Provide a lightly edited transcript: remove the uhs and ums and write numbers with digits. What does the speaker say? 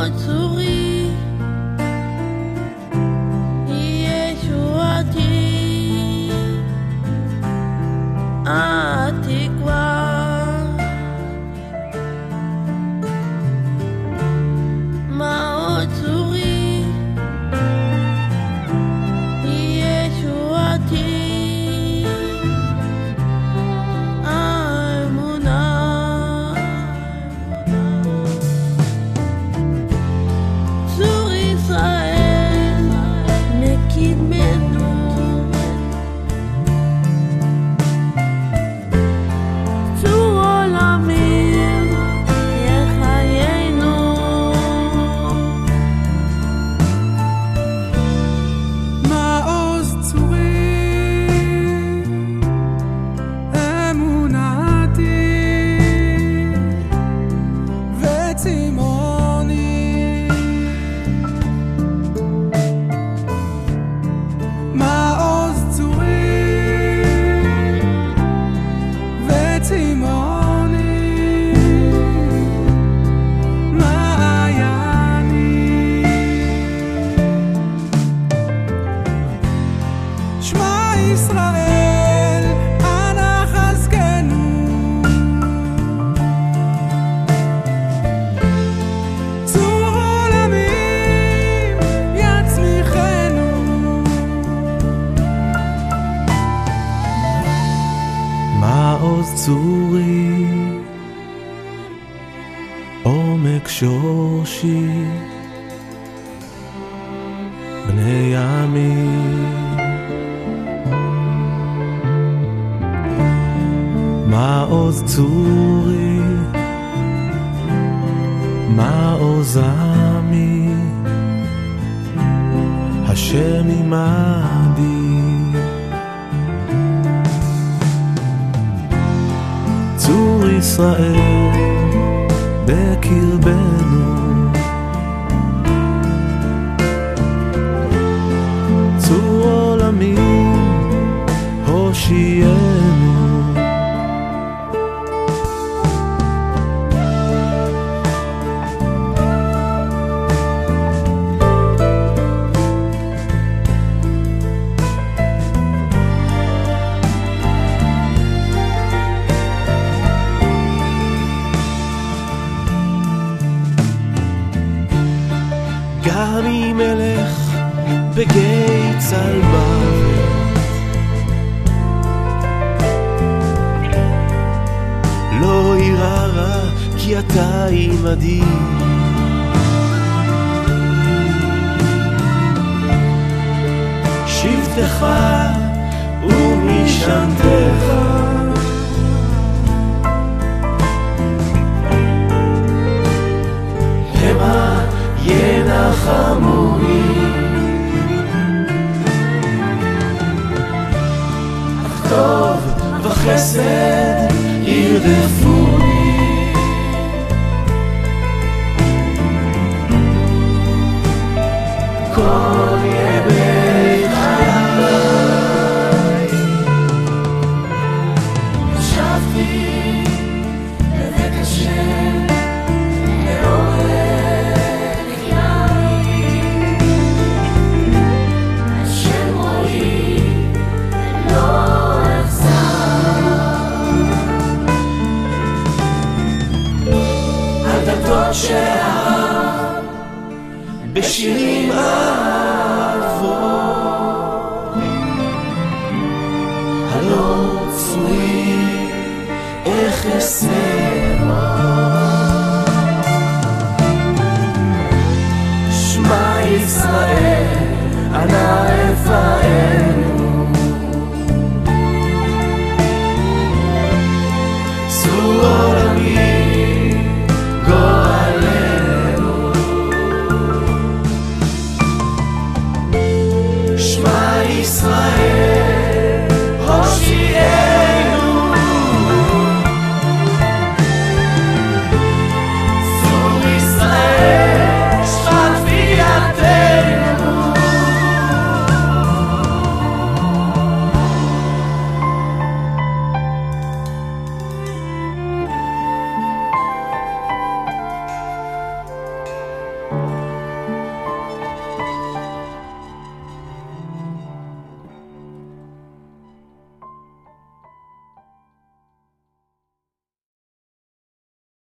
צורי ישועתי התקווה מעוז צורי ישועתי מעוז צורי עומק שורשי בני ימים מעוז צורי מעוז עמי השם עמדי צור ישראל בקרבנו צור עולמי הושיענו גם אם אלך בגיא צל מוות לא אירא רע כי אתה עמדי שבטך ומשענתך המה ינחמוני אך טוב וחסד ירדפוני כל ימי חיי ישבתי בבית השם שאהב בשירים אהבות הלא צורי איך אסמא שמע ישראל אנא רפאנו צור עולמי גואלנו Thank